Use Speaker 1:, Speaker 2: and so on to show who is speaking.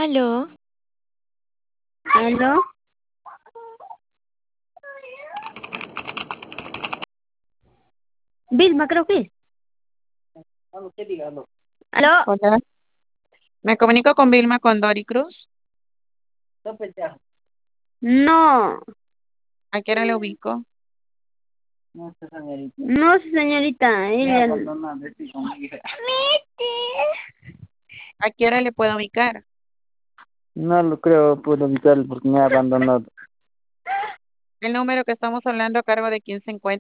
Speaker 1: Aló,
Speaker 2: ¿Aló? Vilma, creo que es. ¿Aló?
Speaker 3: Hola, me comunico con Vilma Condori Cruz.
Speaker 2: No,
Speaker 3: ¿A qué hora le ubico?
Speaker 2: no, señorita, ella...
Speaker 3: ¿A qué hora le puedo ubicar?
Speaker 4: No lo creo puedo ubicar porque me ha abandonado.
Speaker 3: El número que estamos hablando a cargo de quién se encuentra.